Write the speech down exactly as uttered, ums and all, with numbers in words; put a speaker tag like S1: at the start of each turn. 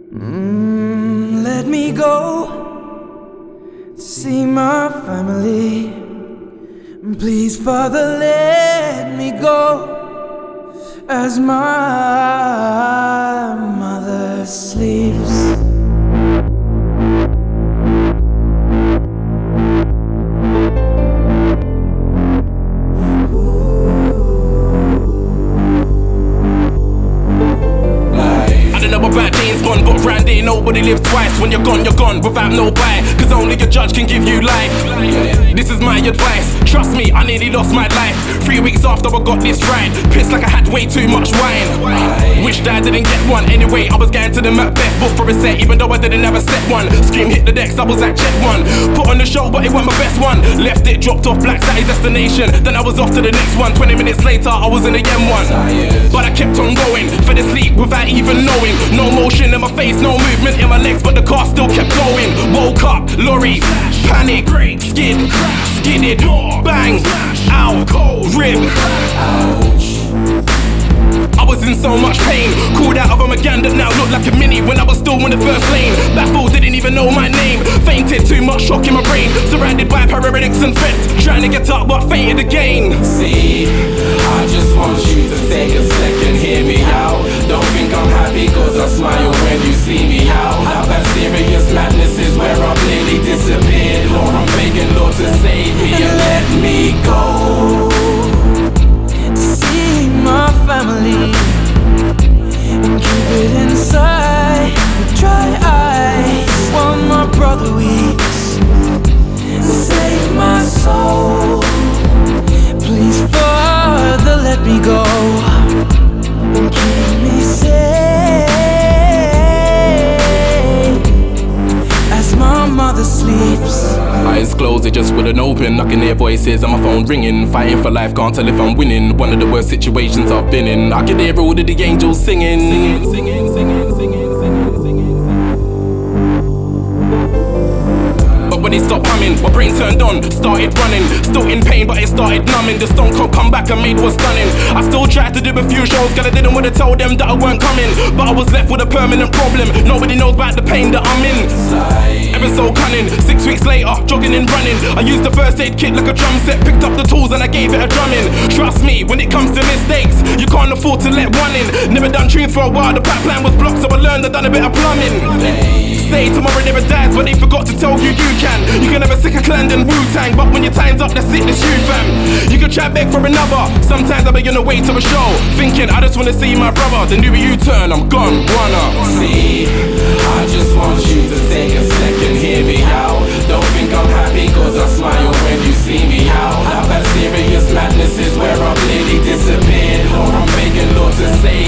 S1: Mm, let me go see my family. Please, Father, let me go as my mother sleeps.
S2: About days gone, but round here nobody lives twice. When you're gone, you're gone without no buy, cause only your judge can give you life. This is my advice, trust me, I nearly lost my life three weeks after I got this right. Pissed like I had way too much wine. Wished I didn't get one. Anyway, I was going to the Macbeth book for a set, even though I didn't have a set one. Scream hit the decks, I was at check one. Put on the show, but it wasn't my best one. Left it, dropped off Black Saturday's destination. Then I was off to the next one. Twenty minutes later, I was in the M one. But I kept on going, fell asleep without even knowing. No motion in my face, no movement in my legs, but the car still kept going. Woke up, lorry, panic, skid, skidded, bang, ow, rip. I was in so much pain, called out of a Magan that now looked like a Mini when I was still in the first lane. Baffled, didn't even know my name. Fainted, too much shock in my brain. Surrounded by paramedics and vets, trying to get up but fainted again.
S3: See, I just want you to take a second, hear me out. Don't think I'm happy cause I smile when you see me out. Now that serious madness is where I've nearly disappeared. Lord, I'm begging Lord to save me and let me go.
S1: See my family and keep it inside with dry eyes while my brother weeps. Save my soul, please, Father, let me go and keep me safe as my mother sleeps.
S2: Eyes closed, they just wouldn't open. I can hear voices on my phone ringing. Fighting for life, can't tell if I'm winning. One of the worst situations I've been in. I can hear all of the angels singing, singing, singing, singing, singing, singing, singing. But when it stopped humming, my brain turned on, started running. Still in pain, but it started numbing. The stone cold comeback I made was stunning. I still tried to do a few shows, cause I didn't want to tell them that I weren't coming. But I was left with a permanent problem. Nobody knows about the pain that I'm in. Ever so cunning, six weeks later, jogging and running. I used the first aid kit like a drum set, picked up the tools and I gave it a drumming. Trust me, when it comes to mistakes, you can't afford to let one in. Never done tunes for a while, the back plan was blocked, so I learned I done a bit of plumbing. Say tomorrow never dies, but they forgot to tell you you can. You can have a sicker clan than Wu-Tang, but when your time's up, that's it, that's you, fam. You can try beg for another. Sometimes I begin to wait to a show, thinking I just wanna see my brother. Then do a U-turn, I'm gone, wanna.
S3: See, I just want you to take a second, hear me out. Don't think I'm happy cause I smile when you see me out. Now that serious madness is where I've nearly disappeared. Lord, I'm begging Lord to save